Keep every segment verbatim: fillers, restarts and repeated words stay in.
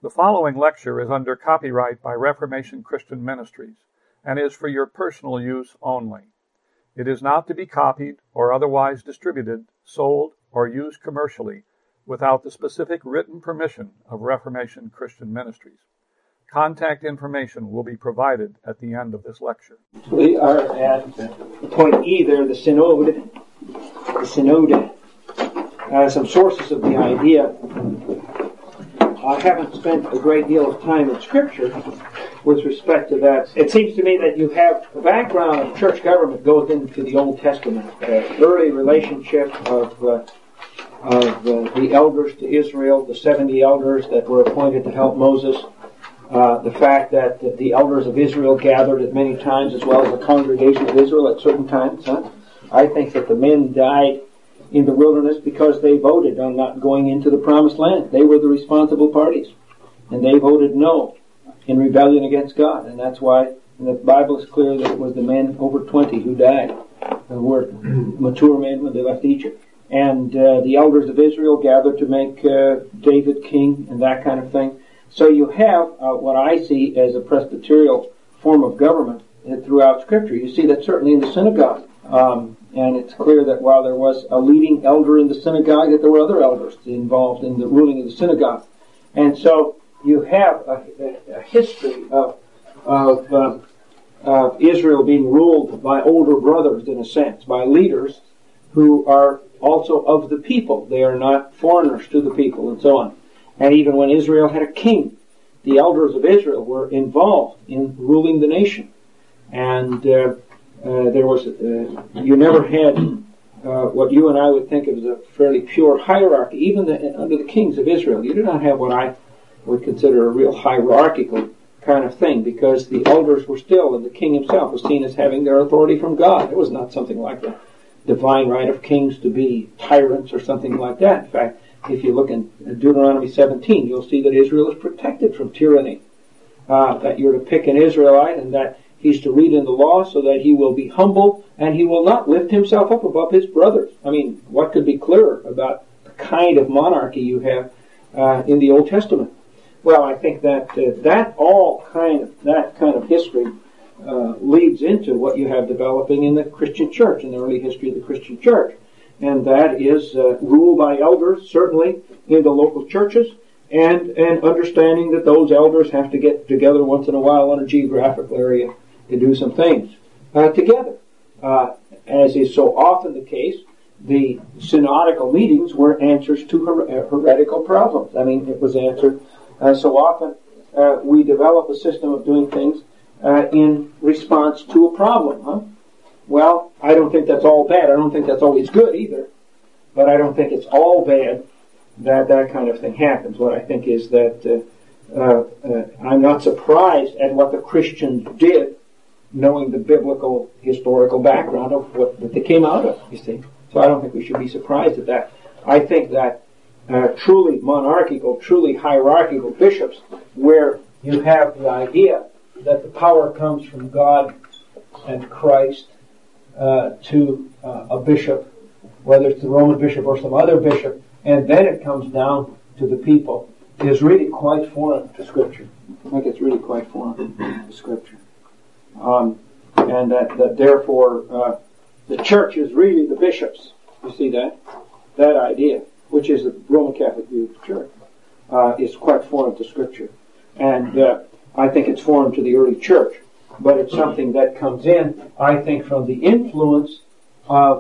The following lecture is under copyright by Reformation Christian Ministries and is for your personal use only. It is not to be copied or otherwise distributed, sold, or used commercially without the specific written permission of Reformation Christian Ministries. Contact information will be provided at the end of this lecture. We are at point E there, the synod. The synod. Uh, some sources of the idea. I haven't spent a great deal of time in Scripture with respect to that. It seems to me that you have the background of church government goes into the Old Testament. The early relationship of, uh, of uh, the elders to Israel, the seventy elders that were appointed to help Moses, uh, the fact that the elders of Israel gathered at many times as well as the congregation of Israel at certain times. Huh? I think that the men died in the wilderness because they voted on not going into the promised land. They were the responsible parties. And they voted no in rebellion against God. And that's why the Bible is clear that it was the men over twenty who died, who were mature men when they left Egypt. And uh, the elders of Israel gathered to make uh, David king and that kind of thing. So you have uh, what I see as a presbyterial form of government throughout Scripture. You see that certainly in the synagogue. Um, and it's clear that while there was a leading elder in the synagogue, that there were other elders involved in the ruling of the synagogue. And so you have a, a, a history of, of uh, uh, Israel being ruled by older brothers, in a sense, by leaders who are also of the people. They are not foreigners to the people, and so on. And even when Israel had a king, the elders of Israel were involved in ruling the nation. And uh, Uh, there was, uh, you never had uh, what you and I would think of as a fairly pure hierarchy, even the, under the kings of Israel. You did not have what I would consider a real hierarchical kind of thing, because the elders were still, and the king himself was seen as having their authority from God. It was not something like the divine right of kings to be tyrants or something like that. In fact, if you look in Deuteronomy seventeen, you'll see that Israel is protected from tyranny, uh, that you're to pick an Israelite and that he's to read in the law so that he will be humble and he will not lift himself up above his brothers. I mean, what could be clearer about the kind of monarchy you have uh, in the Old Testament? Well, I think that uh, that all kind of that kind of history uh, leads into what you have developing in the Christian church, in the early history of the Christian church, and that is uh, rule by elders, certainly in the local churches. And, and understanding that those elders have to get together once in a while on a geographical area to do some things uh, together. Uh, as is so often the case, the synodical meetings were answers to her- heretical problems. I mean, it was answered uh, so often uh, we develop a system of doing things uh, in response to a problem. Huh? Well, I don't think that's all bad. I don't think that's always good either. But I don't think it's all bad that that kind of thing happens. What I think is that uh, uh, uh, I'm not surprised at what the Christians did, knowing the biblical historical background of what, what they came out of, you see. So I don't think we should be surprised at that. I think that uh, truly monarchical, truly hierarchical bishops, where you have the idea that the power comes from God and Christ uh, to uh, a bishop, whether it's the Roman bishop or some other bishop, and then it comes down to the people, is really quite foreign to Scripture. I think it's really quite foreign to Scripture. Um, and that, that therefore uh, the church is really the bishops. You see that? That idea, which is the Roman Catholic view of the church, uh, is quite foreign to Scripture. And uh, I think it's foreign to the early church. But it's something that comes in, I think, from the influence of,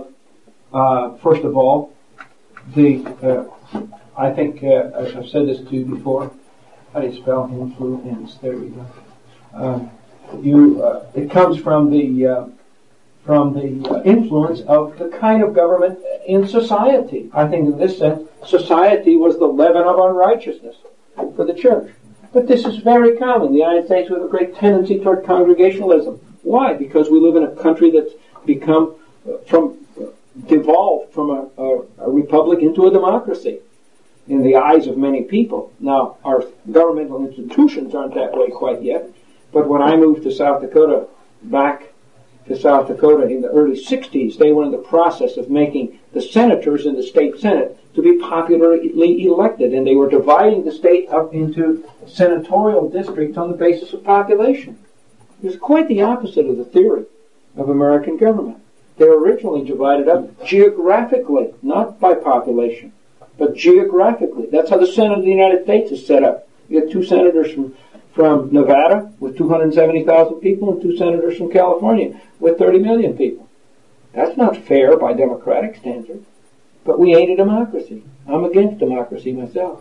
uh, first of all, the, uh, I think, uh, I've said this to you before. How do you spell influence? There we go. Um, You, uh, it comes from the uh, from the uh, influence of the kind of government in society. I think in this sense, society was the leaven of unrighteousness for the church. But this is very common. The United States with a great tendency toward congregationalism. Why? Because we live in a country that's become uh, from uh, devolved from a, a, a republic into a democracy in the eyes of many people. Now, our governmental institutions aren't that way quite yet. But when I moved to South Dakota, back to South Dakota in the early sixties, they were in the process of making the senators in the state senate to be popularly elected, and they were dividing the state up into senatorial districts on the basis of population. It was quite the opposite of the theory of American government. They were originally divided up geographically, not by population, but geographically. That's how the Senate of the United States is set up. You get two senators from, from Nevada with two hundred seventy thousand people and two senators from California with thirty million people. That's not fair by democratic standards. But we ain't a democracy. I'm against democracy myself.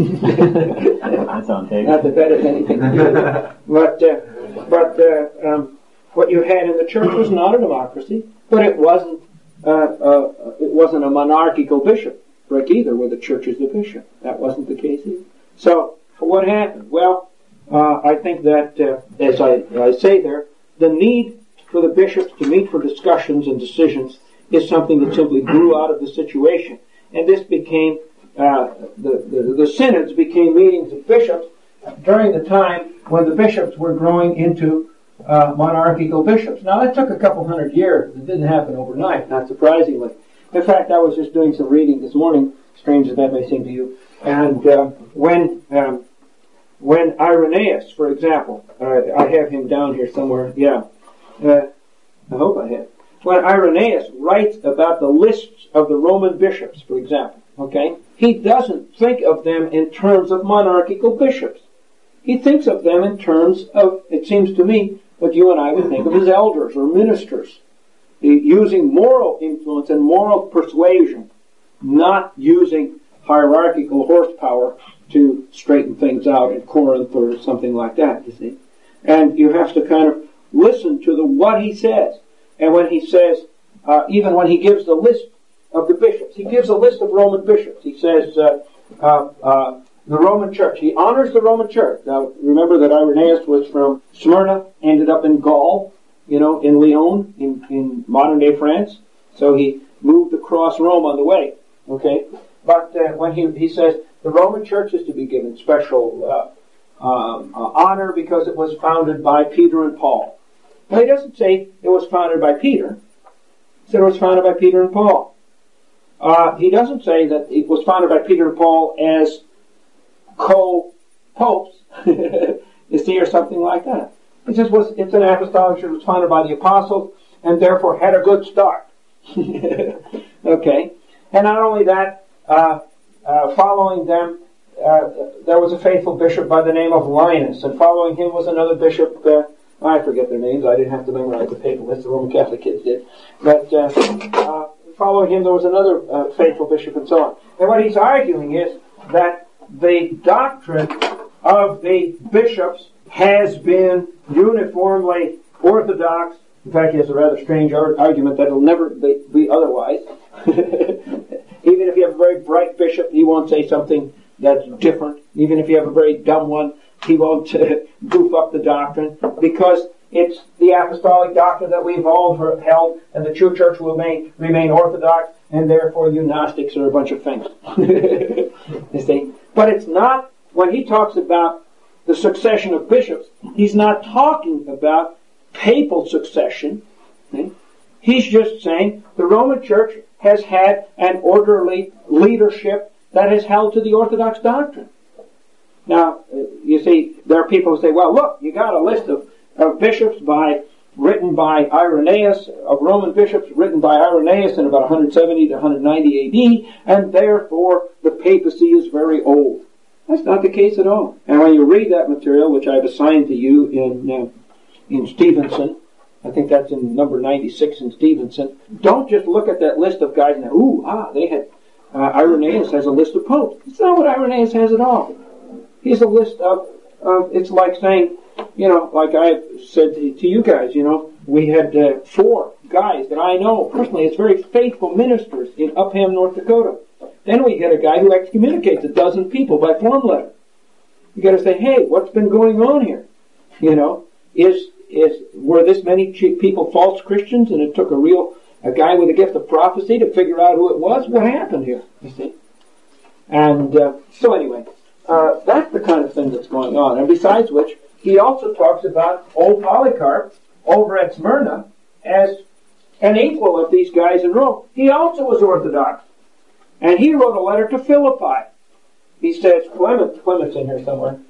That's on tape. Not that that has anything to do with it. But, uh, but uh, um, what you had in the church was not a democracy, but it wasn't uh, uh, it wasn't a monarchical bishopric either, where the church is the bishop. That wasn't the case either. So, what happened? Well, uh, I think that, uh, as I, I say there, the need for the bishops to meet for discussions and decisions is something that simply grew out of the situation. And this became, uh, the, the, the synods became meetings of bishops during the time when the bishops were growing into uh, monarchical bishops. Now, that took a couple hundred years. It didn't happen overnight, not surprisingly. In fact, I was just doing some reading this morning, strange as that may seem to you, and uh, when um, when Irenaeus, for example, uh, I have him down here somewhere, yeah, uh, I hope I have. When Irenaeus writes about the lists of the Roman bishops, for example, okay, he doesn't think of them in terms of monarchical bishops. He thinks of them in terms of, it seems to me, what you and I would think of as elders or ministers, using moral influence and moral persuasion, not using hierarchical horsepower to straighten things out in Corinth or something like that, you see. And you have to kind of listen to the what he says. And when he says, uh, even when he gives the list of the bishops, he gives a list of Roman bishops. He says, uh, uh, uh, the Roman Church. He honors the Roman Church. Now, remember that Irenaeus was from Smyrna, ended up in Gaul, you know, in Lyon, in, in modern-day France. So he moved across Rome on the way, okay? But uh, when he, he says the Roman Church is to be given special uh, um, uh, honor because it was founded by Peter and Paul. Now, he doesn't say it was founded by Peter. He said it was founded by Peter and Paul. Uh, he doesn't say that it was founded by Peter and Paul as co-popes, you see, or something like that. It just was, it's an apostolic church. It was founded by the apostles and therefore had a good start. Okay. And not only that, uh, uh, following them, uh, there was a faithful bishop by the name of Linus, and following him was another bishop, uh, I forget their names. I didn't have to memorize the paper list. The Roman Catholic kids did. But uh, uh, following him, there was another uh, faithful bishop, and so on. And what he's arguing is that the doctrine of the bishops has been uniformly orthodox. In fact, he has a rather strange argument that it'll never be, be otherwise. Even if you have a very bright bishop, he won't say something that's different. Even if you have a very dumb one, he won't uh, goof up the doctrine, because it's the apostolic doctrine that we've all held, and the true church will remain, remain orthodox, and therefore you Gnostics are a bunch of things. You see? But it's not, when he talks about the succession of bishops, he's not talking about papal succession. See? He's just saying the Roman Church has had an orderly leadership that has held to the Orthodox doctrine. Now, you see, there are people who say, well, look, you got a list of, of bishops by, written by Irenaeus, of Roman bishops written by Irenaeus in about one seventy to one ninety A D, and therefore the papacy is very old. That's not the case at all. And when you read that material, which I've assigned to you in, uh, in Stevenson, I think that's in number ninety-six in Stevenson, don't just look at that list of guys and, ooh, ah, they had, uh, Irenaeus has a list of popes. It's not what Irenaeus has at all. He's a list of, of, it's like saying, you know, like I said to, to you guys, you know, we had uh, four guys that I know personally as very faithful ministers in Upham, North Dakota. Then we get a guy who excommunicates a dozen people by form letter. You got to say, hey, what's been going on here? You know, is is were this many people false Christians, and it took a real a guy with a gift of prophecy to figure out who it was? What happened here? You see, and uh, so anyway. Uh, that's the kind of thing that's going on. And besides which, he also talks about old Polycarp over at Smyrna as an equal of these guys in Rome. He also was Orthodox. And he wrote a letter to Philippi. He says, Clement, Clement's in here somewhere.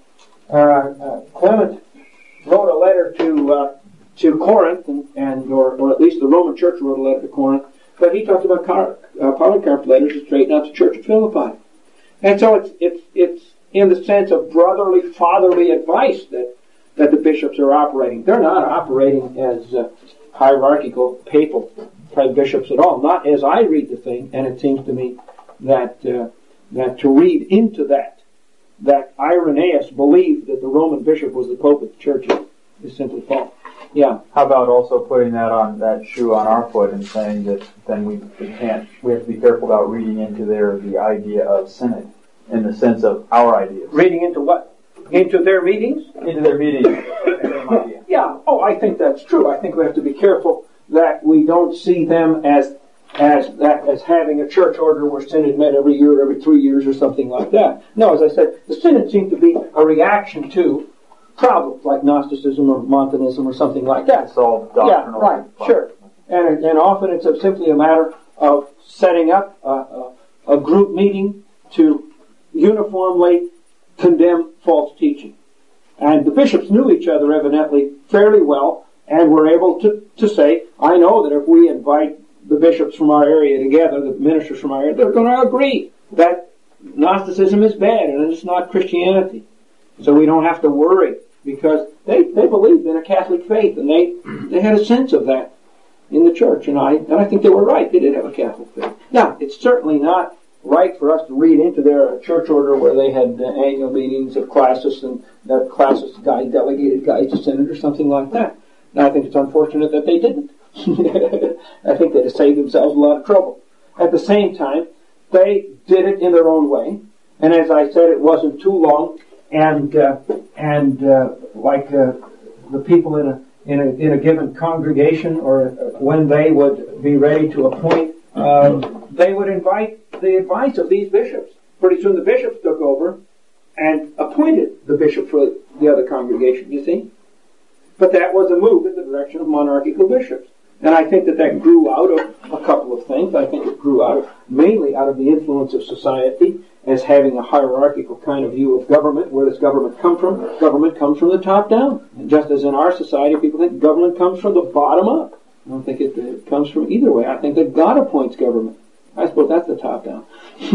uh, uh, Clement wrote a letter to uh, to Corinth, and, and or, or at least the Roman Church wrote a letter to Corinth, but he talked about Car- uh, Polycarp's letters to straighten out the Church of Philippi. And so it's it's it's in the sense of brotherly, fatherly advice that that the bishops are operating. They're not operating as uh, hierarchical papal type bishops at all. Not as I read the thing, and it seems to me that uh, that to read into that that Irenaeus believed that the Roman bishop was the Pope of the Church is simply false. Yeah. How about also putting that on that shoe on our foot and saying that then we, we can't, we have to be careful about reading into there the idea of synod in the sense of our ideas. Reading into what? Into their meetings? Into their meetings. Yeah. Oh, I think that's true. I think we have to be careful that we don't see them as as that as having a church order where synod met every year, or every three years, or something like that. No, as I said, the synod seemed to be a reaction to problems like Gnosticism or Montanism or something like that. Solve doctrinal. Yeah, right, sure. And and often it's a, simply a matter of setting up a, a, a group meeting to uniformly condemn false teaching. And the bishops knew each other evidently fairly well and were able to, to say, I know that if we invite the bishops from our area together, the ministers from our area, they're going to agree that Gnosticism is bad and it's not Christianity. So we don't have to worry because they, they believed in a Catholic faith and they, they had a sense of that in the church. And I, and I think they were right. They did have a Catholic faith. Now, it's certainly not right for us to read into their church order where they had uh, annual meetings of classis and that classis guy delegated guys to synod or something like that. And I think it's unfortunate that they didn't. I think they'd have saved themselves a lot of trouble. At the same time, they did it in their own way. And as I said, it wasn't too long. And uh, and uh, like uh, the people in a in a in a given congregation, or when they would be ready to appoint, um, they would invite the advice of these bishops. Pretty soon, the bishops took over and appointed the bishop for the other congregation. You see, but that was a move in the direction of monarchical bishops. And I think that that grew out of a couple of things. I think it grew out of, mainly out of the influence of society as having a hierarchical kind of view of government. Where does government come from? Government comes from the top down. And just as in our society, people think government comes from the bottom up. I don't think it, it comes from either way. I think that God appoints government. I suppose that's the top down.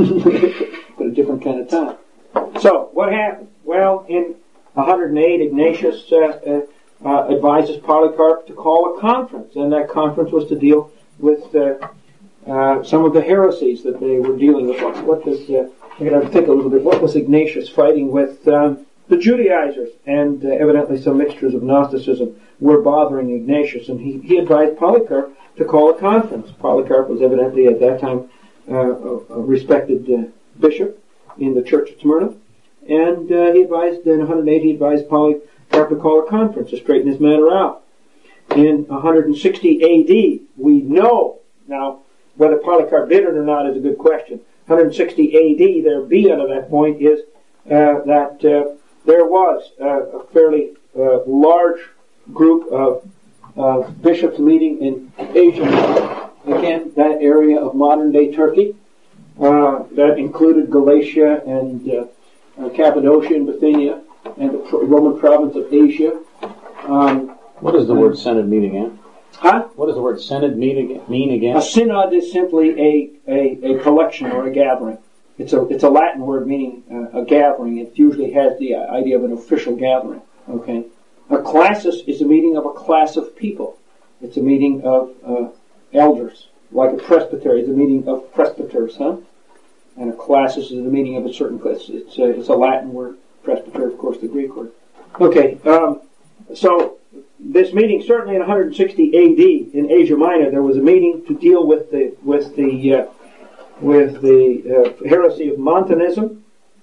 But a different kind of top. So, what happened? Well, in one hundred eight, Ignatius uh, uh, Uh, advises Polycarp to call a conference, and that conference was to deal with uh, uh, some of the heresies that they were dealing with. What, what does, uh, I'm going to think a little bit, what was Ignatius fighting with? Um, the Judaizers, and uh, evidently some mixtures of Gnosticism were bothering Ignatius, and he, he advised Polycarp to call a conference. Polycarp was evidently at that time uh, a, a respected uh, bishop in the Church of Smyrna, and uh, he advised, in one hundred eight, he advised Polycarp to call a conference to straighten this matter out. In one hundred sixty A D, we know, now, whether Polycarp did it or not is a good question. one hundred sixty A D, their B out of that point is uh, that uh, there was uh, a fairly uh, large group of uh, bishops meeting in Asia. Again, that area of modern-day Turkey. Uh, that included Galatia and uh, uh, Cappadocia and Bithynia, and the Roman province of Asia. Um, what does the word synod mean again? Huh? What does the word synod mean again? Mean again? A synod is simply a, a, a collection or a gathering. It's a it's a Latin word meaning uh, a gathering. It usually has the uh, idea of an official gathering. Okay. A classis is a meeting of a class of people. It's a meeting of uh, elders, like a presbytery is a meeting of presbyters, huh? And a classis is a meeting of a certain class. It's a, it's a Latin word. Presbyter, of course, the Greek word. Okay, um, so this meeting, certainly in one hundred sixty A D in Asia Minor, there was a meeting to deal with the with the uh, with the uh, heresy of Montanism,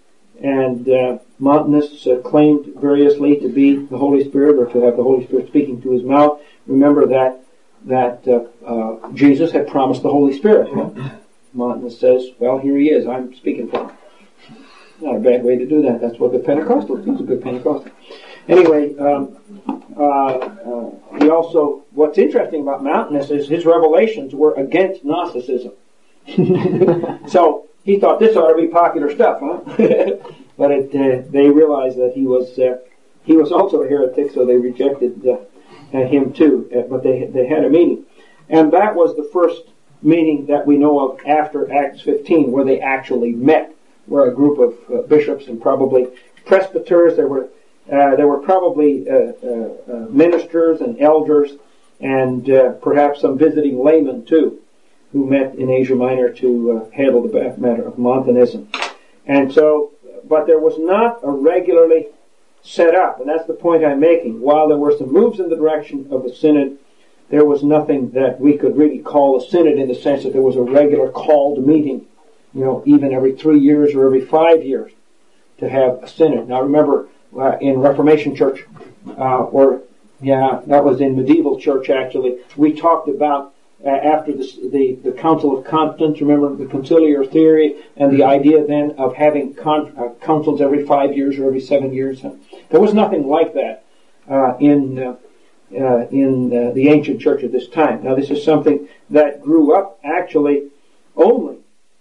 and uh, Montanists uh, claimed variously to be the Holy Spirit, or to have the Holy Spirit speaking to his mouth. Remember that that uh, uh, Jesus had promised the Holy Spirit. Huh? Montanist says, "Well, here he is. I'm speaking for him." Not a bad way to do that. That's what the Pentecostals do. He's a good Pentecostal. Anyway, um, uh, uh, he also, what's interesting about Montanus is his revelations were against Gnosticism. So he thought this ought to be popular stuff, huh? but it, uh, they realized that he was uh, he was also a heretic, so they rejected uh, uh, him too. Uh, but they they had a meeting, and that was the first meeting that we know of after Acts fifteen, where they actually met, where a group of uh, bishops and probably presbyters, there were uh, there were probably uh, uh, uh, ministers and elders, and uh, perhaps some visiting laymen too, who met in Asia Minor to uh, handle the matter of Montanism. And so, but there was not a regularly set up, and that's the point I'm making. While there were some moves in the direction of a synod, there was nothing that we could really call a synod in the sense that there was a regular called meeting, you know, even every three years or every five years to have a synod. Now remember, uh, in Reformation Church, uh, or, yeah, that was in medieval church actually, we talked about uh, after the, the, the Council of Constance, remember the conciliar theory and the idea then of having con- uh, councils every five years or every seven years. There was nothing like that uh, in uh, uh, in uh, the ancient church at this time. Now this is something that grew up actually only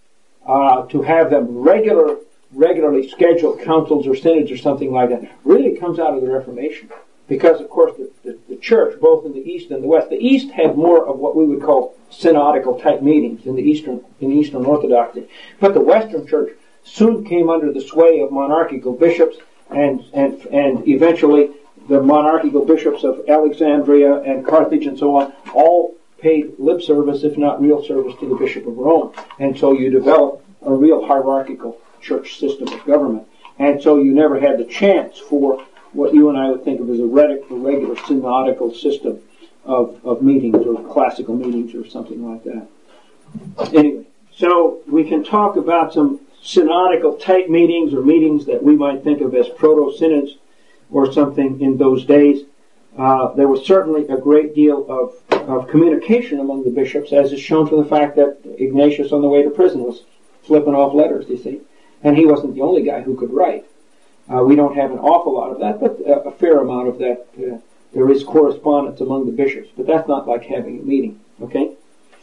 uh, to have them regular, regularly scheduled councils or synods or something like that. Really comes out of the Reformation. Because, of course, the, the, the church, both in the East and the West, the East had more of what we would call synodical type meetings in the Eastern in the Eastern Orthodoxy, but the Western Church soon came under the sway of monarchical bishops, and and and eventually the monarchical bishops of Alexandria and Carthage and so on all paid lip service, if not real service, to the Bishop of Rome, and so you develop a real hierarchical church system of government, and so you never had the chance for what you and I would think of as a regular synodical system of, of meetings or classical meetings or something like that. Anyway, so we can talk about some synodical type meetings or meetings that we might think of as proto-synods or something in those days. Uh, there was certainly a great deal of, of communication among the bishops, as is shown from the fact that Ignatius on the way to prison was flipping off letters, you see. And he wasn't the only guy who could write. Uh, we don't have an awful lot of that, but a, a fair amount of that. Uh, there is correspondence among the bishops, but that's not like having a meeting, okay?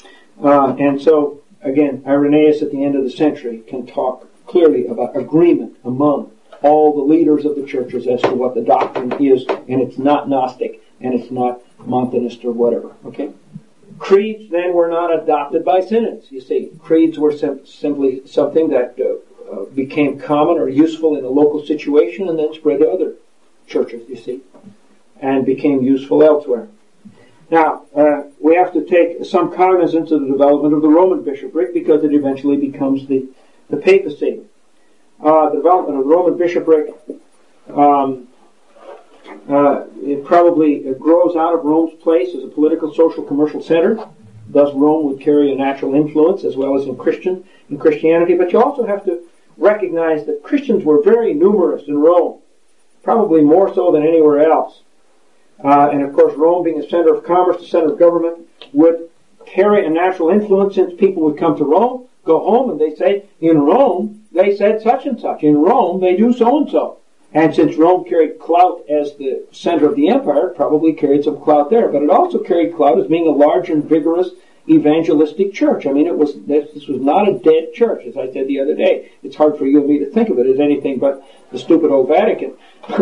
Uh, and so, again, Irenaeus at the end of the century can talk clearly about agreement among all the leaders of the churches as to what the doctrine is, and it's not Gnostic, and it's not Montanist or whatever, okay? Creeds then were not adopted by synods, you see. Creeds were sim- simply something that uh, Uh, became common or useful in a local situation and then spread to other churches, you see, and became useful elsewhere. Now, uh, we have to take some cognizance of the development of the Roman bishopric because it eventually becomes the, the papacy. Uh, the development of the Roman bishopric, um, uh, it probably it grows out of Rome's place as a political, social, commercial center. Thus, Rome would carry a natural influence as well as in Christian in Christianity. But you also have to recognize that Christians were very numerous in Rome, probably more so than anywhere else. Uh, and of course, Rome being a center of commerce, the center of government, would carry a natural influence since people would come to Rome, go home, and they say, in Rome, they said such and such. In Rome, they do so and so. And since Rome carried clout as the center of the empire, it probably carried some clout there. But it also carried clout as being a large and vigorous evangelistic church. I mean, it was this, this was not a dead church, as I said the other day. It's hard for you and me to think of it as anything but the stupid old Vatican.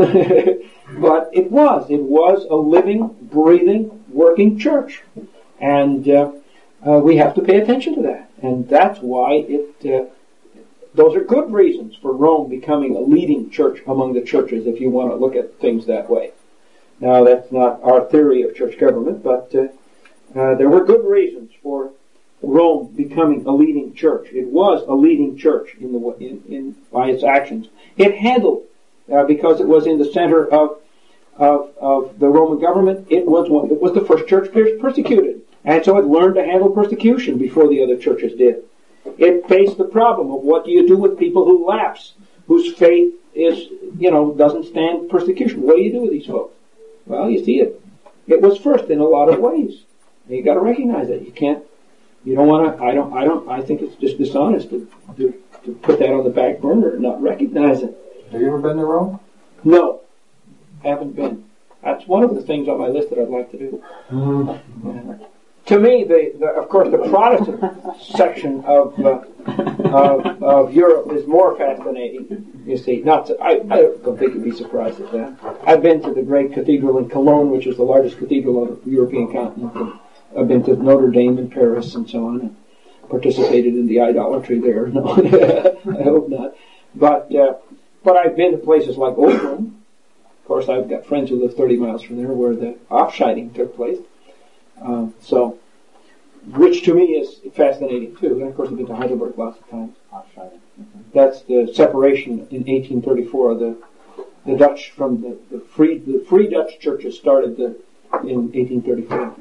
But it was. It was a living, breathing, working church. And uh, uh, we have to pay attention to that. And that's why it... Uh, those are good reasons for Rome becoming a leading church among the churches, if you want to look at things that way. Now, that's not our theory of church government, but... Uh, Uh, there were good reasons for Rome becoming a leading church. It was a leading church in the in, in by its actions. It handled uh, because it was in the center of of of the Roman government. It was one. It was the first church persecuted, and so it learned to handle persecution before the other churches did. It faced the problem of what do you do with people who lapse, whose faith is you know doesn't stand persecution. What do you do with these folks? Well, you see it. It was first in a lot of ways. You got to recognize that. You can't. You don't want to. I don't. I don't. I think it's just dishonest to, to to put that on the back burner and not recognize it. Have you ever been to Rome? No, haven't been. That's one of the things on my list that I'd like to do. Mm-hmm. Yeah. to me, the, the of course, the Protestant section of, uh, of of Europe is more fascinating. You see, not to, I, I don't think you'd be surprised at that. I've been to the great cathedral in Cologne, which is the largest cathedral on the European continent. And I've been to Notre Dame in Paris and so on, and participated in the idolatry there. No, I hope not. But uh, but I've been to places like Oakland. Of course, I've got friends who live thirty miles from there, where the offshiting took place. Um, so, which to me is fascinating too. And of course, I've been to Heidelberg lots of times. Mm-hmm. That's the separation in eighteen thirty-four. The the Dutch from the, the free the free Dutch churches started the, in eighteen thirty-four.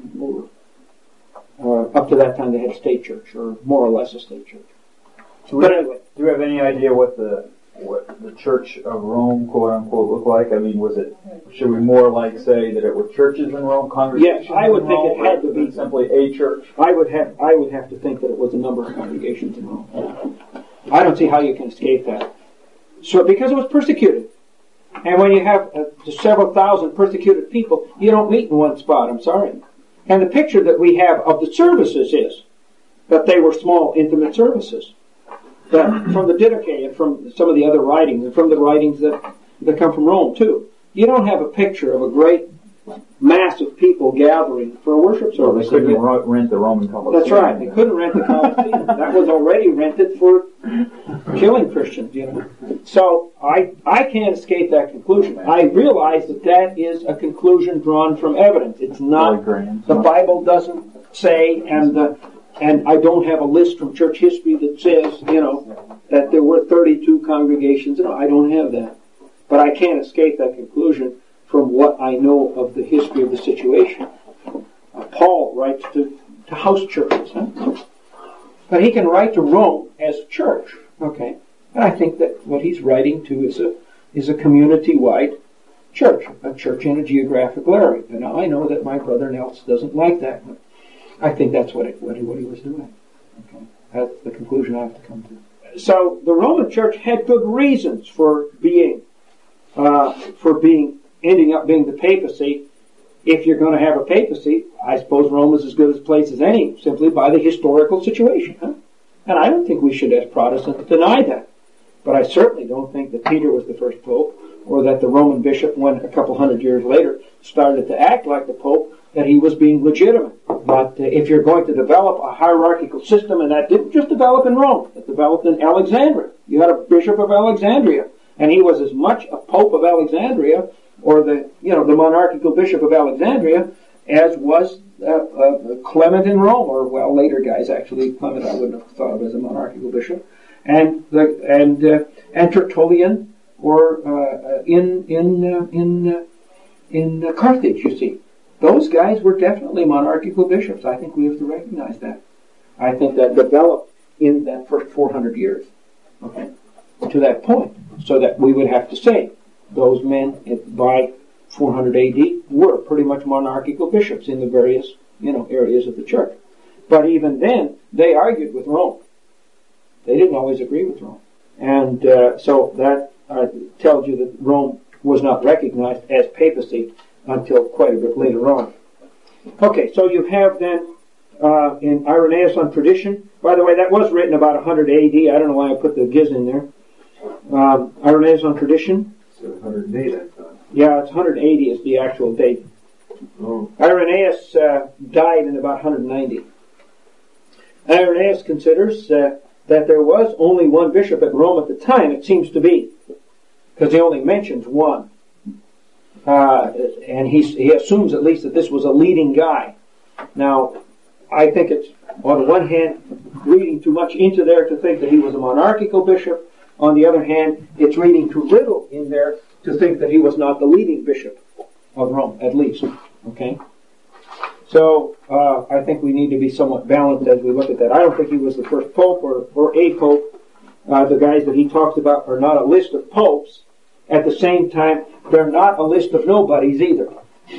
Uh, up to that time, they had a state church, or more or less a state church. So we, but anyway, do we have any idea what the what the Church of Rome, quote unquote, looked like? I mean, was it? Should we more like say that it were churches in Rome, congregations? Yes, I would in think Rome, it had to be simply a church. I would have I would have to think that it was a number of congregations in Rome. I don't see how you can escape that. So, because it was persecuted, and when you have uh, several thousand persecuted people, you don't meet in one spot. I'm sorry. And the picture that we have of the services is that they were small, intimate services. That from the Didache and from some of the other writings, and from the writings that, that come from Rome too, you don't have a picture of a great mass of people gathering for a worship So they service. couldn't ro- rent the Roman Colosseum. That's right. They couldn't rent the Colosseum. That was already rented for killing Christians, you know. So I I can't escape that conclusion. I realize that that is a conclusion drawn from evidence. It's not, the Bible doesn't say, and the, and I don't have a list from church history that says, you know, that there were thirty-two congregations. No, I don't have that. But I can't escape that conclusion from what I know of the history of the situation. Uh, Paul writes to, to house churches, huh? But he can write to Rome as a church, okay? And I think that what he's writing to is a is a community-wide church, a church in a geographical area. And now I know that my brother Nels doesn't like that, but I think that's what it, what he, what he was doing. Okay, that's the conclusion I have to come to. So the Roman Church had good reasons for being uh, for being ending up being the papacy. If you're going to have a papacy, I suppose Rome is as good a place as any, simply by the historical situation. Huh? And I don't think we should, as Protestants, deny that. But I certainly don't think that Peter was the first pope, or that the Roman bishop, when a couple hundred years later started to act like the pope, that he was being legitimate. But uh, if you're going to develop a hierarchical system, and that didn't just develop in Rome, it developed in Alexandria. You had a bishop of Alexandria, and he was as much a pope of Alexandria, or the, you know, the monarchical bishop of Alexandria, as was uh, uh, Clement in Rome, or, well, later guys, actually. Clement I wouldn't have thought of as a monarchical bishop. And the, and, uh, and Tertullian, or, uh, in, in, uh, in, uh, in uh, Carthage, you see. Those guys were definitely monarchical bishops. I think we have to recognize that. I think that developed in that first four hundred years, okay, to that point, so that we would have to say those men by four hundred A D were pretty much monarchical bishops in the various, you know, areas of the church. But even then, they argued with Rome. They didn't always agree with Rome. And uh, so that uh, tells you that Rome was not recognized as papacy until quite a bit later on. Okay, so you have then uh, in Irenaeus on Tradition. By the way, that was written about one hundred A D. I don't know why I put the giz in there. Um, Irenaeus on Tradition. So one hundred eight, I thought. Yeah, it's one hundred eighty is the actual date. Oh. Irenaeus uh, died in about one hundred ninety. Irenaeus considers uh, that there was only one bishop at Rome at the time, it seems to be, because he only mentions one. Uh, and he, he assumes at least that this was a leading guy. Now, I think it's, on the one hand, reading too much into there to think that he was a monarchical bishop. On the other hand, it's reading too little in there to think that he was not the leading bishop of Rome, at least. Okay? So, uh, I think we need to be somewhat balanced as we look at that. I don't think he was the first pope or, or a pope. Uh, the guys that he talks about are not a list of popes. At the same time, they're not a list of nobodies either.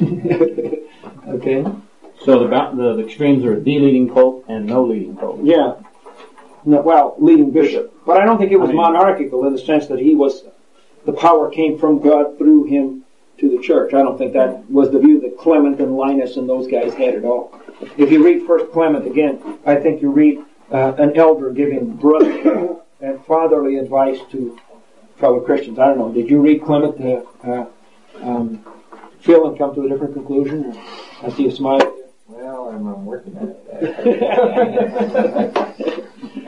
Okay? So the, the the extremes are the leading pope and no leading pope. Yeah. No, well, leading bishop. But I don't think it was I mean, monarchical in the sense that he was, the power came from God through him to the church. I don't think that was the view that Clement and Linus and those guys had at all. if you read First Clement again, I think you read uh, an elder giving brotherly and fatherly advice to fellow Christians. I don't know. Did you read Clement uh, uh, um, feel and come to a different conclusion? Or, I see you smile. Well, I'm, I'm working on it.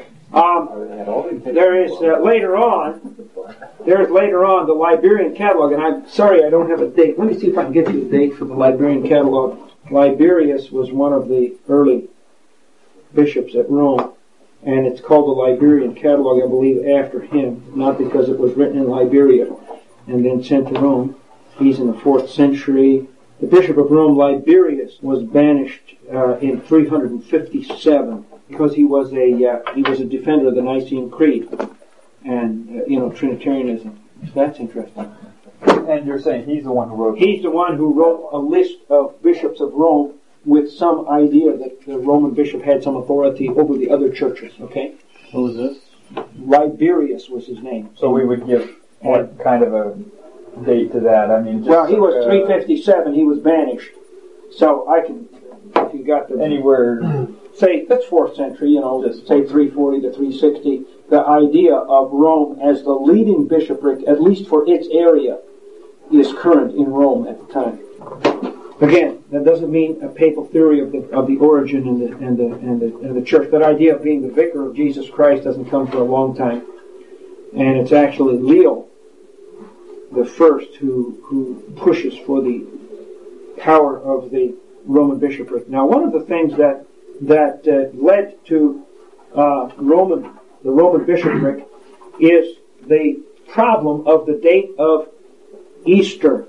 um, there is uh, later on, there is later on the Liberian Catalog, and I'm sorry I don't have a date. Let me see if I can get you a date for the Liberian Catalog. Liberius was one of the early bishops at Rome, and it's called the Liberian Catalog, I believe, after him, not because it was written in Liberia and then sent to Rome. He's in the fourth century. The Bishop of Rome, Liberius, was banished uh, in three hundred fifty-seven because he was a uh, he was a defender of the Nicene Creed and uh, you know Trinitarianism. That's interesting. And you're saying he's the one who wrote. He's the one who wrote a list of bishops of Rome with some idea that the Roman bishop had some authority over the other churches. Okay. Who was this? Liberius was his name. So we would give what kind of a date to that? I mean, just well, he was uh, three fifty-seven. He was banished. So I can, if you got the anywhere, say that's fourth century. You know, just say three forty to three sixty. The idea of Rome as the leading bishopric, at least for its area, is current in Rome at the time. Again, that doesn't mean a papal theory of the of the origin and the and the and the, and the church. That idea of being the vicar of Jesus Christ doesn't come for a long time, and it's actually Leo the first who who pushes for the power of the Roman bishopric. Now, one of the things that that uh, led to uh, Roman the Roman bishopric is the problem of the date of Easter.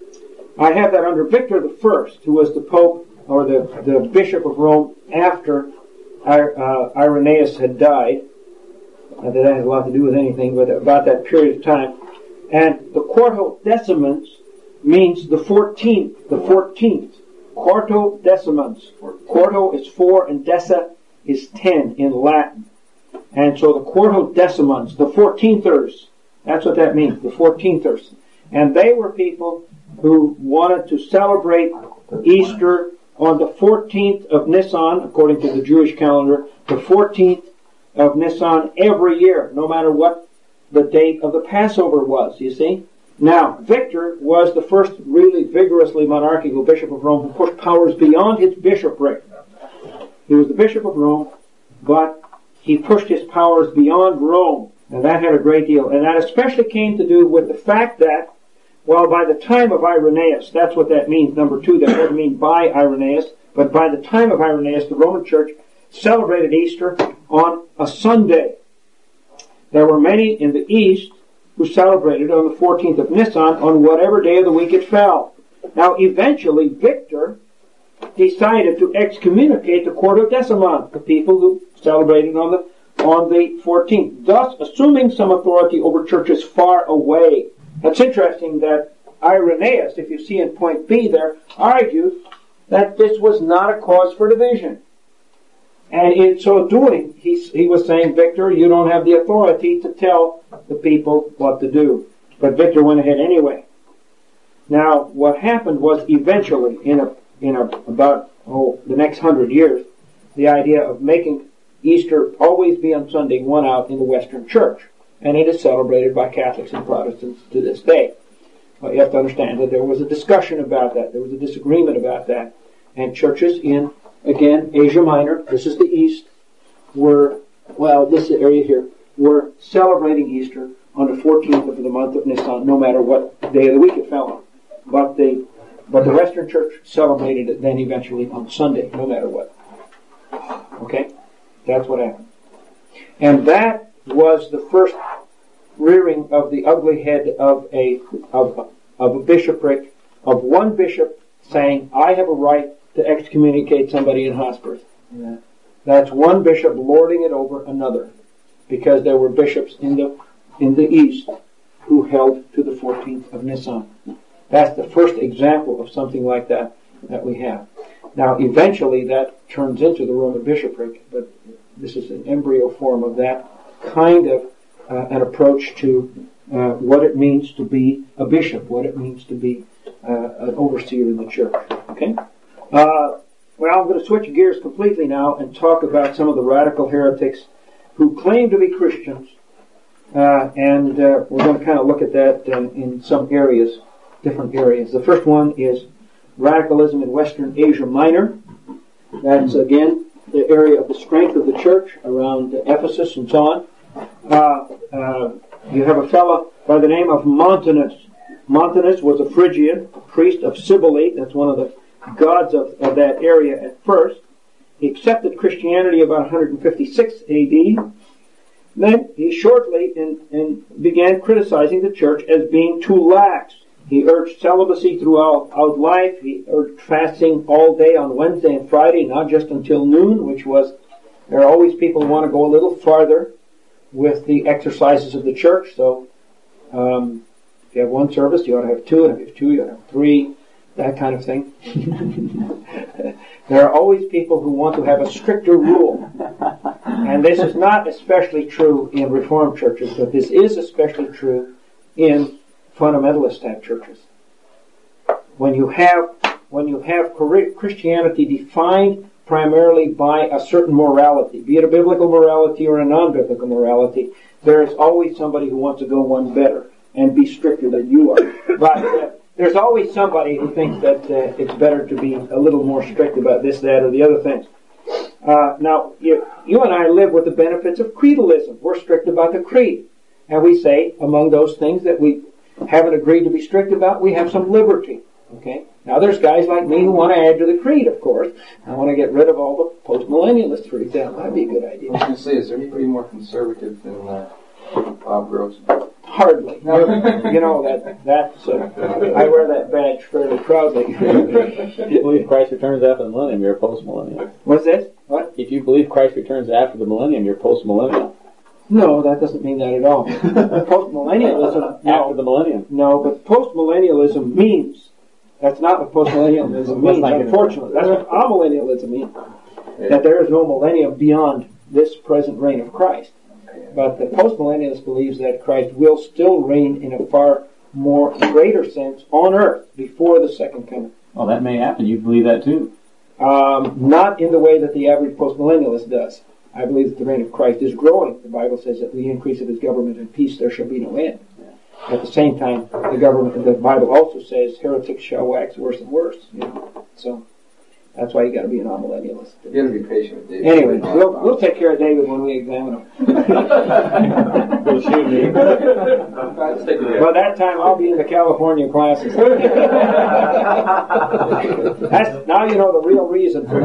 I have that under Victor the First, who was the Pope or the, the Bishop of Rome after uh, Irenaeus had died. Not that that has a lot to do with anything, but about that period of time. And the quarto decimans means the fourteenth, the fourteenth. Quarto decimans. Quarto is four and deci is ten in Latin. And so the quarto decimans, the fourteenthers, that's what that means, the fourteenthers. And they were people who wanted to celebrate Easter on the fourteenth of Nisan, according to the Jewish calendar, the fourteenth of Nisan every year, no matter what the date of the Passover was, you see. Now, Victor was the first really vigorously monarchical bishop of Rome who pushed powers beyond his bishopric. He was the bishop of Rome, but he pushed his powers beyond Rome, and that had a great deal. And that especially came to do with the fact that, well, by the time of Irenaeus, that's what that means, number two, that doesn't mean by Irenaeus, but by the time of Irenaeus, the Roman Church celebrated Easter on a Sunday. There were many in the East who celebrated on the fourteenth of Nisan on whatever day of the week it fell. Now, eventually, Victor decided to excommunicate the Quartodeciman, the people who celebrated on the on the fourteenth, thus assuming some authority over churches far away. It's interesting that Irenaeus, if you see in point B there, argued that this was not a cause for division. And in so doing, he, he was saying, Victor, you don't have the authority to tell the people what to do. But Victor went ahead anyway. Now, what happened was eventually, in a in a, about oh the next hundred years, the idea of making Easter always be on Sunday won out in the Western Church. And it is celebrated by Catholics and Protestants to this day. But you have to understand that there was a discussion about that. There was a disagreement about that. And churches in, again, Asia Minor, this is the East, were, well, this area here, were celebrating Easter on the fourteenth of the month of Nisan, no matter what day of the week it fell on. But the, but the Western Church celebrated it then eventually on Sunday, no matter what. Okay? That's what happened. And that was the first rearing of the ugly head of a of, of a bishopric, of one bishop saying, I have a right to excommunicate somebody in Hotspur. Yeah. That's one bishop lording it over another, because there were bishops in the in the East who held to the fourteenth of Nisan. That's the first example of something like that that we have. Now, eventually that turns into the Roman bishopric, but this is an embryo form of that kind of uh, an approach to uh, what it means to be a bishop, what it means to be uh, an overseer in the church. Okay? Uh, well, I'm going to switch gears completely now and talk about some of the radical heretics who claim to be Christians, uh, and uh, we're going to kind of look at that uh, in some areas, different areas. The first one is radicalism in Western Asia Minor. That's, again, the area of the strength of the church around Ephesus and so on. Uh, uh, you have a fellow by the name of Montanus. Montanus was a Phrygian, a priest of Cybele. That's one of the gods of, of that area at first. He accepted Christianity about one fifty-six A D. Then he shortly in, in began criticizing the church as being too lax. He urged celibacy throughout out life. He urged fasting all day on Wednesday and Friday, not just until noon, which was, there are always people who want to go a little farther with the exercises of the church. So um, if you have one service, you ought to have two, and if you have two, you ought to have three, that kind of thing. There are always people who want to have a stricter rule. And this is not especially true in Reformed churches, but this is especially true in fundamentalist type churches. When you have when you have Christianity defined primarily by a certain morality, be it a biblical morality or a non-biblical morality, there is always somebody who wants to go one better and be stricter than you are. But uh, there's always somebody who thinks that uh, it's better to be a little more strict about this, that, or the other things. Uh, now, you, you and I live with the benefits of creedalism. We're strict about the creed. And we say, among those things that we haven't agreed to be strict about, we have some liberty. Okay? Now there's guys like me who want to add to the creed, of course. I want to get rid of all the post-millennialists, for example. That'd be a good idea. I was going to say, is there anybody more conservative than uh, Bob Gross? Hardly. You know, that that's, uh, I wear that badge fairly proudly. If you believe Christ returns after the millennium, you're post-millennial. What's this? What? If you believe Christ returns after the millennium, you're post-millennial. No, that doesn't mean that at all. Postmillennialism, no. After the millennium. No, but postmillennialism means, that's not what postmillennialism means, unfortunately. That's what amillennialism means. That there is no millennium beyond this present reign of Christ. But the postmillennialist believes that Christ will still reign in a far more greater sense on earth before the second coming. Well, that may happen. You believe that too. Um, not in the way that the average postmillennialist does. I believe that the reign of Christ is growing. The Bible says that the increase of his government and peace there shall be no end. Yeah. At the same time, the government, the Bible also says heretics shall wax worse and worse. You know, so that's why you got to be an amillennialist. You got to be patient with David. Anyway, we'll we'll take care of David when we examine him. He'll shoot me. By that time, I'll be in the California classes. That's, now you know the real reason for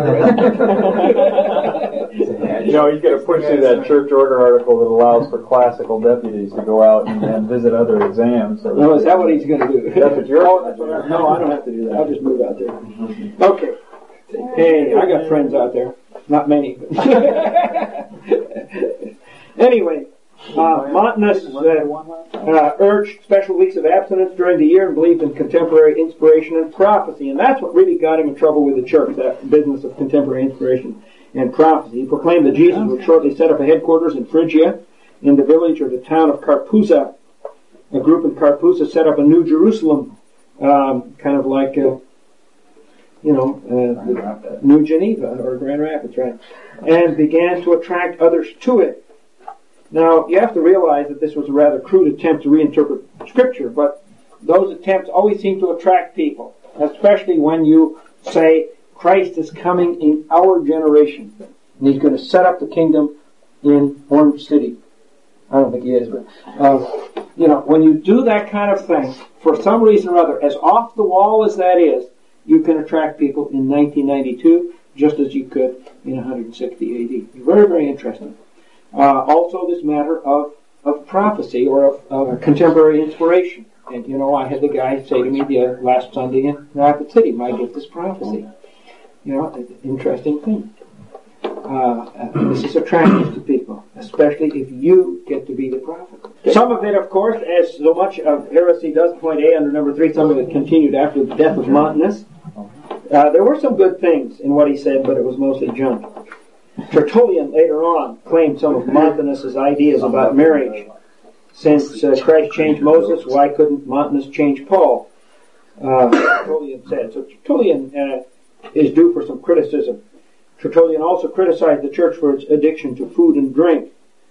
it. You know, he's going to push through that church order article that allows for classical deputies to go out and, and visit other exams. So no, is that what he's going to do? That's what you're oh, that's what I, No, I don't have to do that. I'll just move out there. Okay. Hey, I got friends out there. Not many. But anyway, uh, Montanus uh, uh, urged special weeks of abstinence during the year and believed in contemporary inspiration and prophecy. And that's what really got him in trouble with the church, that business of contemporary inspiration and prophecy. He proclaimed that Jesus would shortly set up a headquarters in Phrygia, in the village or the town of Carpusa. A group in Carpusa set up a New Jerusalem, um, kind of like, uh, you know, uh, New Geneva or Grand Rapids, right? And began to attract others to it. Now, you have to realize that this was a rather crude attempt to reinterpret Scripture, but those attempts always seem to attract people, especially when you say, Christ is coming in our generation, and he's going to set up the kingdom in Orange City. I don't think he is, but, uh, you know, when you do that kind of thing, for some reason or other, as off the wall as that is, you can attract people in nineteen ninety-two, just as you could in one hundred sixty A D. Very, very interesting. Uh, also, this matter of, of prophecy or of, of contemporary inspiration. And, you know, I had the guy say to me the last Sunday in Rapid City, my gift is prophecy. You know, an interesting thing. Uh, uh, this is attractive to people, especially if you get to be the prophet. Some of it, of course, as so much of heresy does, point A under number three, some of it continued after the death of Montanus. Uh, there were some good things in what he said, but it was mostly junk. Tertullian later on claimed some of Montanus' ideas about marriage. Since uh, Christ changed Moses, why couldn't Montanus change Paul? Uh, Tertullian said. So Tertullian uh, is due for some criticism. Tertullian also criticized the church for its addiction to food and drink.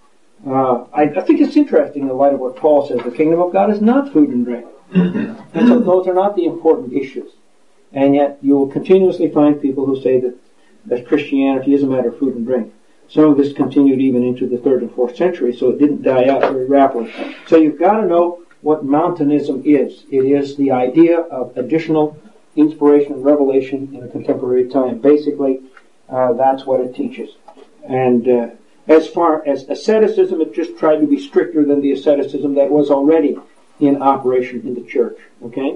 Uh, I, I think it's interesting in the light of what Paul says. The kingdom of God is not food and drink. And so those are not the important issues. And yet you will continuously find people who say that, that Christianity is a matter of food and drink. Some of this continued even into the third and fourth century, so it didn't die out very rapidly. So you've got to know what Montanism is. It is the idea of additional inspiration and revelation in a contemporary time. Basically, uh, that's what it teaches. And uh, as far as asceticism, it just tried to be stricter than the asceticism that was already in operation in the church. Okay?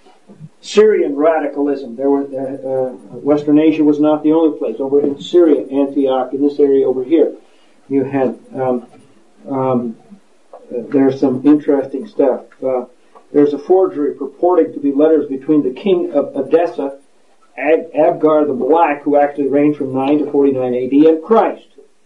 Syrian radicalism. There were uh, uh, Western Asia was not the only place. Over in Syria, Antioch, in this area over here, you had um, um, uh, there's some interesting stuff. Uh, there's a forgery purporting to be letters between the king of Edessa, Ab- Abgar the Black, who actually reigned from nine to forty-nine A D, and Christ.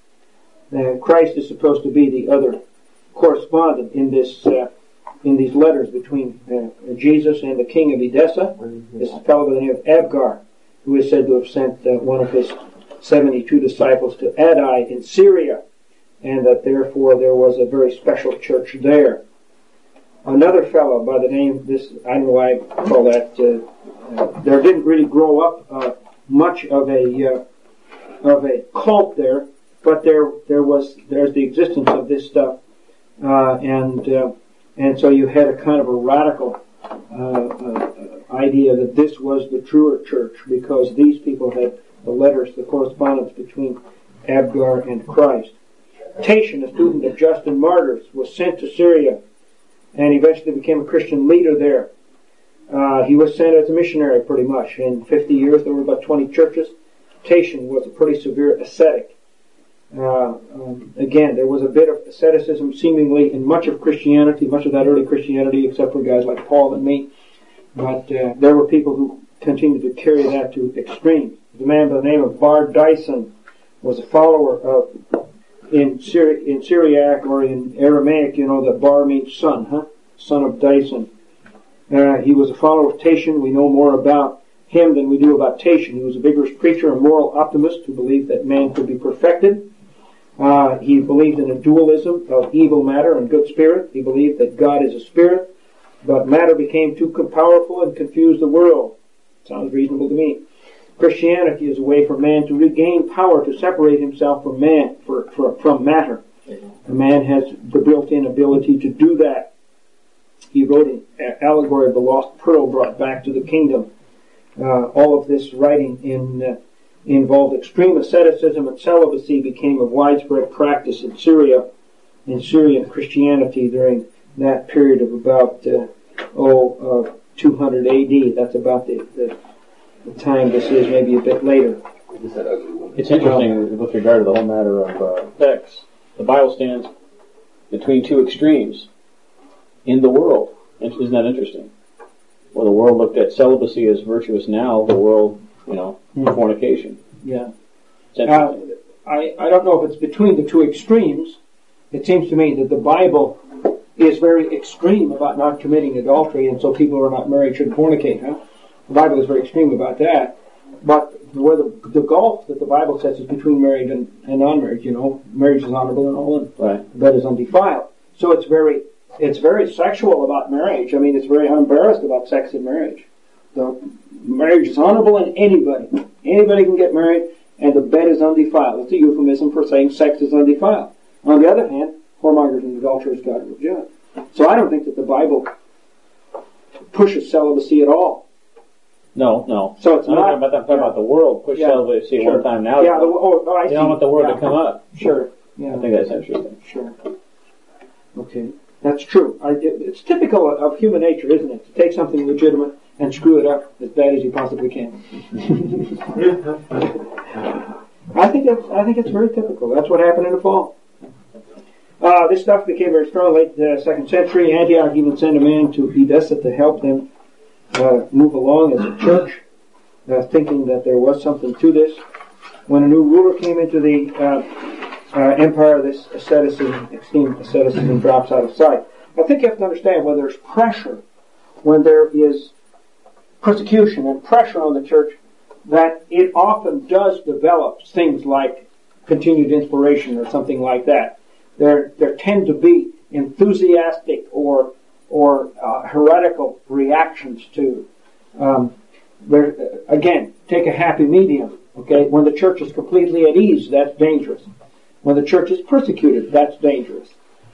Uh, Christ is supposed to be the other correspondent in this. Uh, in these letters between uh, Jesus and the king of Edessa. This is a fellow by the name of Abgar, who is said to have sent uh, one of his seventy-two disciples to Adai in Syria, and that therefore there was a very special church there. Another fellow by the name, this I don't know why I call that, uh, uh, there didn't really grow up uh, much of a uh, of a cult there, but there there was there's the existence of this stuff, uh, and uh, And so you had a kind of a radical uh, uh, idea that this was the truer church because these people had the letters, the correspondence between Abgar and Christ. Tatian, a student of Justin Martyrs, was sent to Syria and eventually became a Christian leader there. Uh, he was sent as a missionary pretty much. In fifty years there were about twenty churches. Tatian was a pretty severe ascetic. Uh, um, again, there was a bit of asceticism seemingly in much of Christianity, much of that early Christianity, except for guys like Paul and me. But uh, there were people who continued to carry that to extremes. The man by the name of Bar Dyson was a follower of, in, Syri- in Syriac or in Aramaic, you know, that Bar means son, huh? Son of Dyson. Uh, he was a follower of Tatian. We know more about him than we do about Tatian. He was a vigorous preacher and moral optimist who believed that man could be perfected. Uh, he believed in a dualism of evil matter and good spirit. He believed that God is a spirit, but matter became too powerful and confused the world. Sounds reasonable to me. Christianity is a way for man to regain power, to separate himself from man, for, for, from matter. A man has the built-in ability to do that. He wrote an allegory of the lost pearl brought back to the kingdom. Uh, all of this writing in uh, involved extreme asceticism, and celibacy became a widespread practice in Syria, in Syrian Christianity during that period of about uh, oh uh, two hundred A D. That's about the, the, the time this is, maybe a bit later. It's interesting with regard to the whole matter of uh, sex. The Bible stands between two extremes in the world. Isn't that interesting? Well, the world looked at celibacy as virtuous. Now the world, you know, mm. fornication. Yeah. Uh, I, I don't know if it's between the two extremes. It seems to me that the Bible is very extreme about not committing adultery, and so people who are not married should fornicate. Huh? The Bible is very extreme about that. But where the, the gulf that the Bible sets is between married and, and non-married. You know, marriage is honorable and all, and right. the bed is undefiled. So it's very it's very sexual about marriage. I mean, it's very unembarrassed about sex in marriage. The marriage is honorable, and anybody, anybody can get married, and the bed is undefiled. It's a euphemism for saying sex is undefiled. On the other hand, whoremongers and adulterers God will judge. So I don't think that the Bible pushes celibacy at all. No, no. So it's I'm not. talking about, I'm talking about the world push Yeah, celibacy sure. one time now. Yeah, the, oh, oh, I you see. don't want the word yeah. to come up. Sure. Yeah. I think that's interesting. Sure. Okay. That's true. I, it, it's typical of, of human nature, isn't it? To take something legitimate and screw it up as bad as you possibly can. I think that's, I think it's very typical. That's what happened in the fall. Uh, this stuff became very strong late the second century. Antioch even sent a man to Edessa to help them uh, move along as a church, uh, thinking that there was something to this. When a new ruler came into the uh, uh, empire, this asceticism, extreme asceticism drops out of sight. I think you have to understand when there's pressure, when there is persecution and pressure on the church, that it often does develop things like continued inspiration or something like that. There, there tend to be enthusiastic or or uh, heretical reactions to. Um, there, again, take a happy medium. Okay, when the church is completely at ease, that's dangerous. When the church is persecuted, that's dangerous.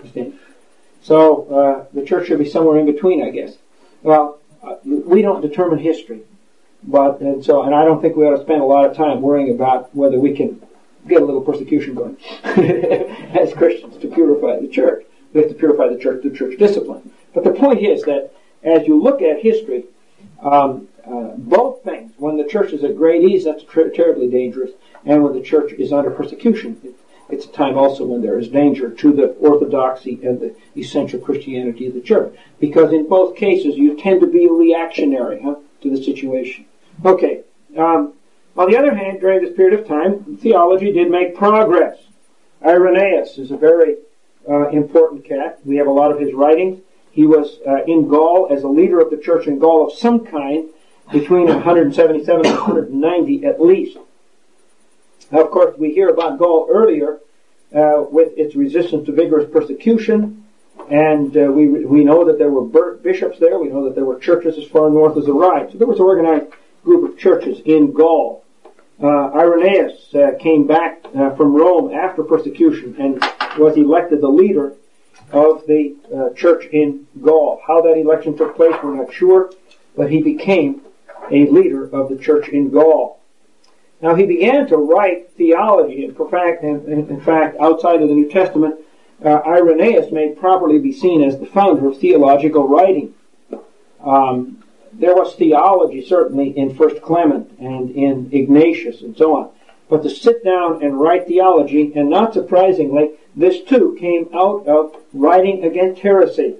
So uh, the church should be somewhere in between, I guess. Well, uh, we don't determine history, but and so and I don't think we ought to spend a lot of time worrying about whether we can get a little persecution going as Christians to purify the church. We have to purify the church through church discipline. But the point is that as you look at history, um, uh, both things, when the church is at great ease, that's ter- terribly dangerous, and when the church is under persecution, it, it's a time also when there is danger to the orthodoxy and the essential Christianity of the church. Because in both cases, you tend to be reactionary huh, to the situation. Okay. Um, on the other hand, during this period of time, theology did make progress. Irenaeus is a very uh, important cat. We have a lot of his writings. He was uh, in Gaul as a leader of the church in Gaul of some kind between one seventy-seven and one ninety at least. Now, of course, we hear about Gaul earlier uh, with its resistance to vigorous persecution, and uh, we we know that there were bishops there. We know that there were churches as far north as the Rhine. So there was an organized group of churches in Gaul. Uh, Irenaeus uh, came back uh, from Rome after persecution and was elected the leader of the uh, church in Gaul. How that election took place, we're not sure, but he became a leader of the church in Gaul. Now, he began to write theology. In fact, in, in fact outside of the New Testament, uh, Irenaeus may properly be seen as the founder of theological writing. Um, there was theology, certainly, in First Clement and in Ignatius and so on. But to sit down and write theology, and not surprisingly, this too came out of writing against heresy.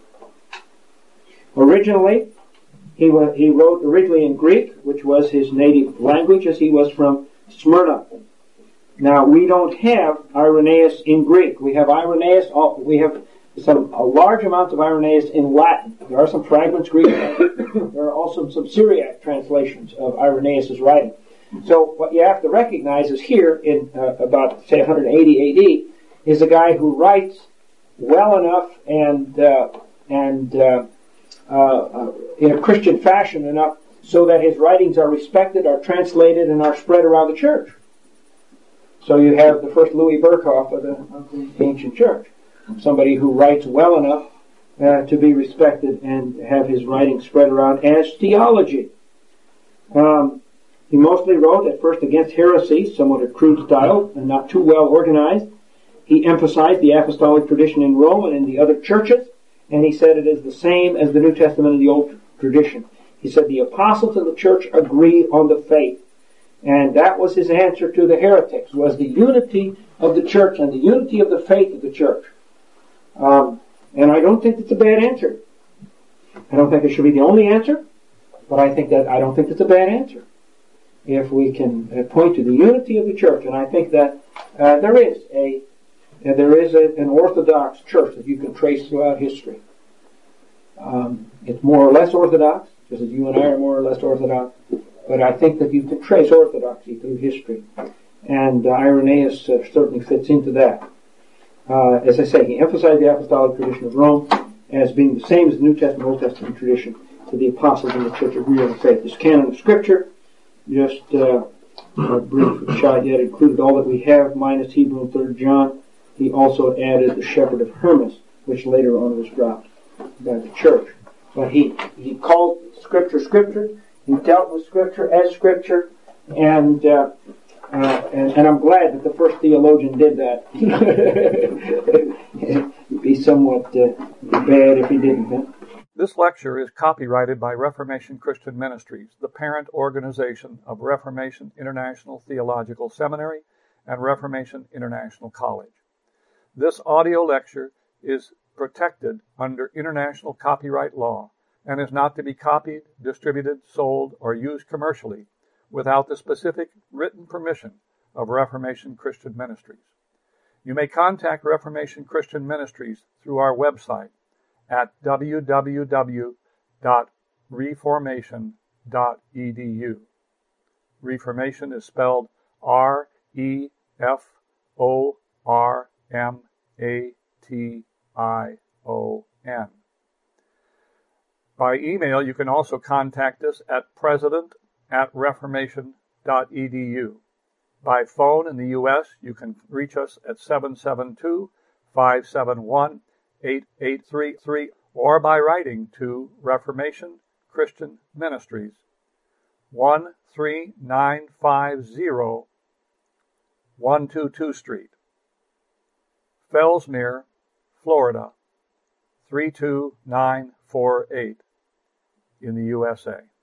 Originally, he, wa- he wrote originally in Greek, which was his native language, as he was from Smyrna. Now, we don't have Irenaeus in Greek. We have Irenaeus, we have some a large amounts of Irenaeus in Latin. There are some fragments Greek. There are also some Syriac translations of Irenaeus' writing. So what you have to recognize is here in uh, about, say, one eighty A D, is a guy who writes well enough and uh, and uh, uh, uh, in a Christian fashion enough so that his writings are respected, are translated, and are spread around the church. So you have the first Louis Berkhoff of the, of the ancient church, somebody who writes well enough uh, to be respected and have his writings spread around as theology. Um, He mostly wrote at first against heresy, somewhat a crude style and not too well organized. He emphasized the apostolic tradition in Rome and in the other churches, and he said it is the same as the New Testament and the Old tradition. He said the apostles and the church agree on the faith. And that was his answer to the heretics, was the unity of the church and the unity of the faith of the church. Um, and I don't think it's a bad answer. I don't think it should be the only answer, but I think that I don't think it's a bad answer. If we can uh, point to the unity of the church, and I think that uh, there is a uh, there is a, an Orthodox church that you can trace throughout history. Um, it's more or less Orthodox, just as you and I are more or less Orthodox, but I think that you can trace Orthodoxy through history, and uh, Irenaeus uh, certainly fits into that. Uh, as I say, he emphasized the apostolic tradition of Rome as being the same as the New Testament, Old Testament tradition, so the apostles and the church agree on the faith. This canon of Scripture, just uh, a brief shot yet, included all that we have, minus Hebrew and Third John. He also added the Shepherd of Hermas, which later on was dropped by the church. But he, he called Scripture Scripture. He dealt with Scripture as Scripture, and uh, uh, and, and I'm glad that the first theologian did that. It'd be somewhat uh, bad if he didn't. Huh? This lecture is copyrighted by Reformation Christian Ministries, the parent organization of Reformation International Theological Seminary and Reformation International College. This audio lecture is protected under international copyright law and is not to be copied, distributed, sold, or used commercially without the specific written permission of Reformation Christian Ministries. You may contact Reformation Christian Ministries through our website at w w w dot reformation dot e d u. Reformation is spelled R E F O R M A T I O N. By email, you can also contact us at president at reformation dot e d u. By phone in the U S, you can reach us at seven seven two, five seven one, eight eight three three, or by writing to Reformation Christian Ministries, one three nine five zero, one twenty-two Street, Fellsmere, Florida, three two nine four eight, in the U S A.